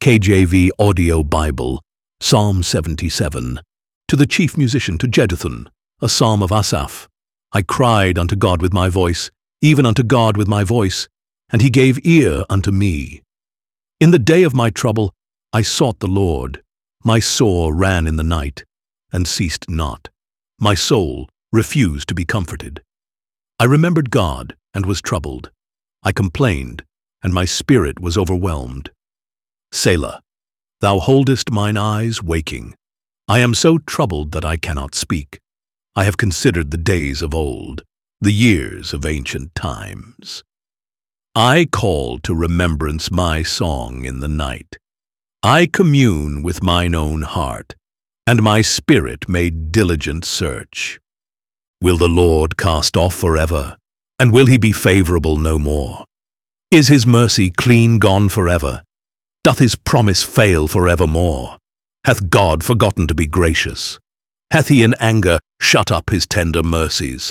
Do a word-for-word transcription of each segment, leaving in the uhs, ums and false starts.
K J V Audio Bible, Psalm seventy-seven. To the chief musician, to Jeduthun, a psalm of Asaph. I cried unto God with my voice, even unto God with my voice, and he gave ear unto me. In the day of my trouble I sought the Lord. My sore ran in the night, and ceased not. My soul refused to be comforted. I remembered God, and was troubled. I complained, and my spirit was overwhelmed. Selah, thou holdest mine eyes waking. I am so troubled that I cannot speak. I have considered the days of old, the years of ancient times. I call to remembrance my song in the night. I commune with mine own heart, and my spirit made diligent search. Will the Lord cast off forever, and will he be favorable no more? Is his mercy clean gone forever? Doth his promise fail forevermore? Hath God forgotten to be gracious? Hath he in anger shut up his tender mercies?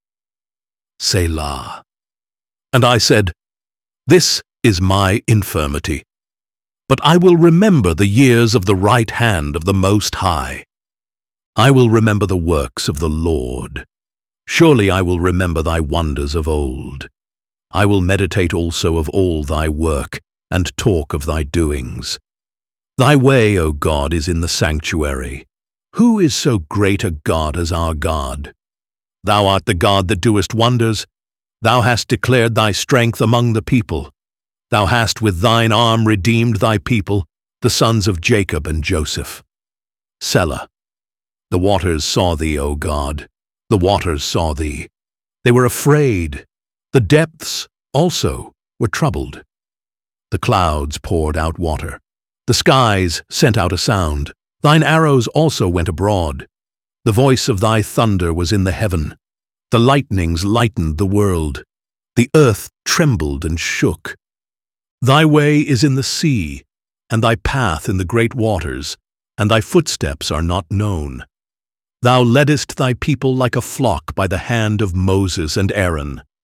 Selah. And I said, This is my infirmity. But I will remember the years of the right hand of the Most High. I will remember the works of the Lord. Surely I will remember thy wonders of old. I will meditate also of all thy work, and talk of thy doings. Thy way, O God, is in the sanctuary. Who is so great a God as our God? Thou art the God that doest wonders. Thou hast declared thy strength among the people. Thou hast with thine arm redeemed thy people, the sons of Jacob and Joseph. Selah. The waters saw thee, O God. The waters saw thee. They were afraid. The depths also were troubled. The clouds poured out water. The skies sent out a sound. Thine arrows also went abroad. The voice of thy thunder was in the heaven. The lightnings lightened the world. The earth trembled and shook. Thy way is in the sea, and thy path in the great waters, and thy footsteps are not known. Thou leddest thy people like a flock by the hand of Moses and Aaron.